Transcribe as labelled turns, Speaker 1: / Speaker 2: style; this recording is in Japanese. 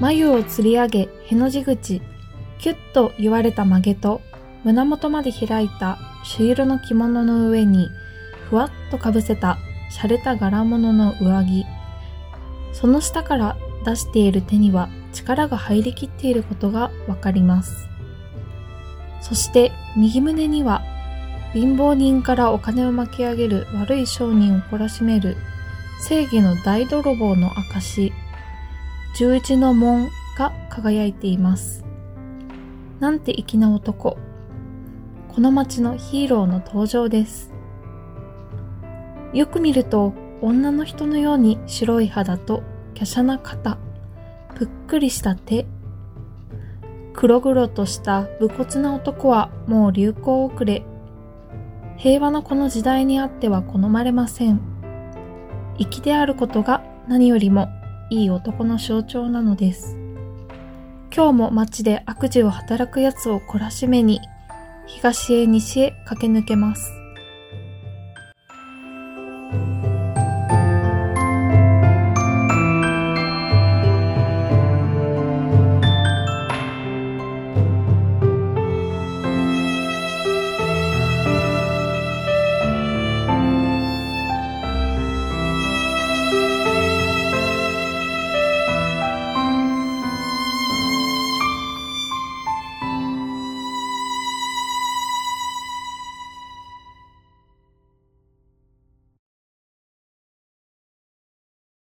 Speaker 1: 眉をつり上げ、への字口、キュッと言われた曲げと、胸元まで開いた朱色の着物の上に、ふわっとかぶせた洒落た柄物の上着。その下から出している手には力が入りきっていることがわかります。そして右胸には、貧乏人からお金を巻き上げる悪い商人を懲らしめる正義の大泥棒の証、十字の紋が輝いています。なんて粋な男。この街のヒーローの登場です。よく見ると女の人のように白い肌と華奢な肩、ぷっくりした手。黒々とした武骨な男はもう流行遅れ。平和なこの時代にあっては好まれません。粋であることが何よりもいい男の象徴なのです。今日も街で悪事を働く奴を懲らしめに、東へ西へ駆け抜けます。